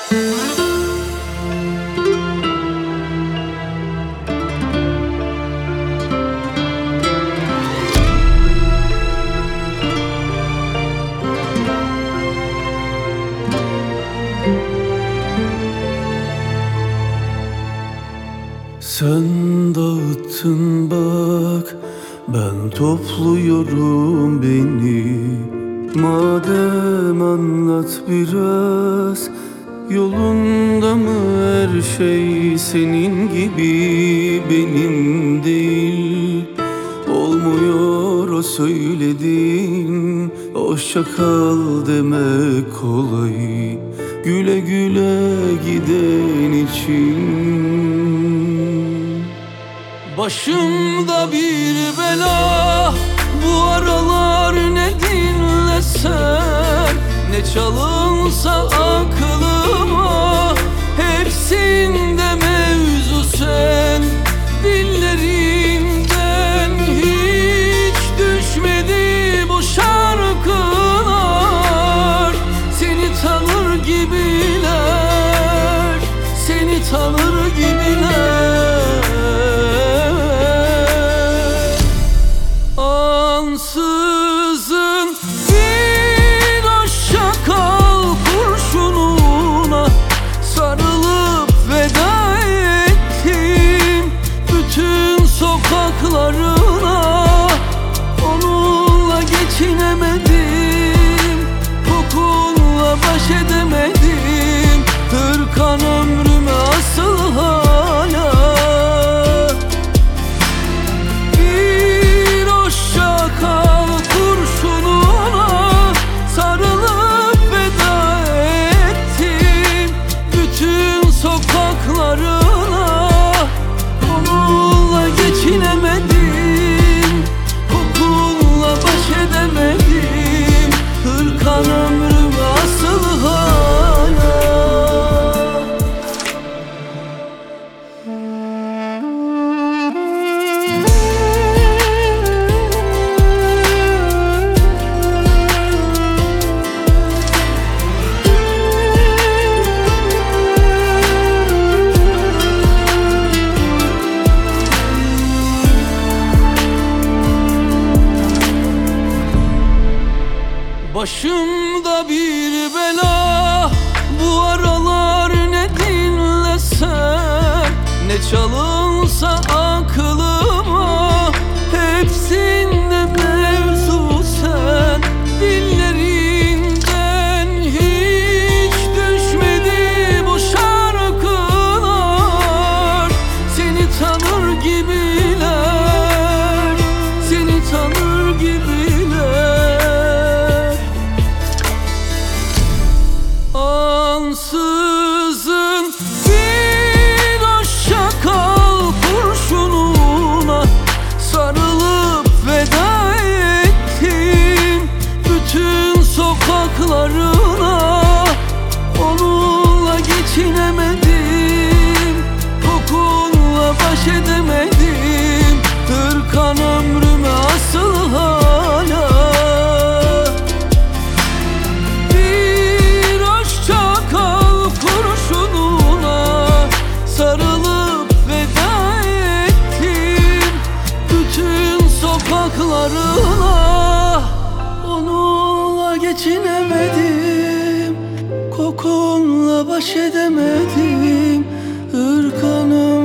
Sen dağıttın bak, ben topluyorum beni. Madem anlat biraz, yolunda mı her şey? Senin gibi benim değil. Olmuyor o söylediğin, hoşça kal demek kolay. Güle güle giden için başımda bir bela, bu aralar ne dinlesem, ne çalınsa aklıma, hepsinde mevzu sen. Dillerinden hiç düşmedi bu şarkılar. Seni tanır gibiler, seni tanır gibiler. Ansızın bir hoşça kal kurşununa sarılıp veda ettim bütün sokaklarına. Onunla geçinemedim, kokunla baş edemedim. Hırkan ömrüme asıl hala. Onunla geçinemedim, kokunla baş edemedim. Hırkan ömrüm asıl hala. Başımda bir bela, bu aralar ne dinlesem, ne çalınsa aklıma, hepsinde mevzu sen. Dillerinden hiç düşmedi bu şarkılar. Seni tanır gibiler, seni tanır gibiler. Ansızın bir hoşça kal kurşununa sarılıp veda ettim bütün sokaklarına. Onunla geçinemedim, kokunla baş edemedim. Hırkan ömrüme asıl hala. Sarılıp veda ettim bütün sokaklarına. Onunla geçinemedim, kokunla baş edemedim. Hırkanım